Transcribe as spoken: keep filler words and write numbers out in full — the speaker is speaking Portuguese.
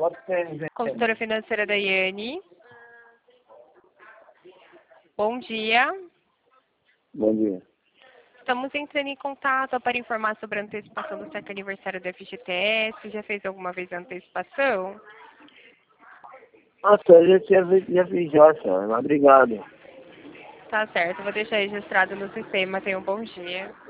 Consultora financeira da Yane. Bom dia. Bom dia. Estamos entrando em contato para informar sobre a antecipação do sétimo aniversário do F G T S. Já fez alguma vez a antecipação? Nossa, eu já tinha visto, já fiz já, senhora, mas obrigado. Tá certo, vou deixar registrado no sistema. Tenha um bom dia.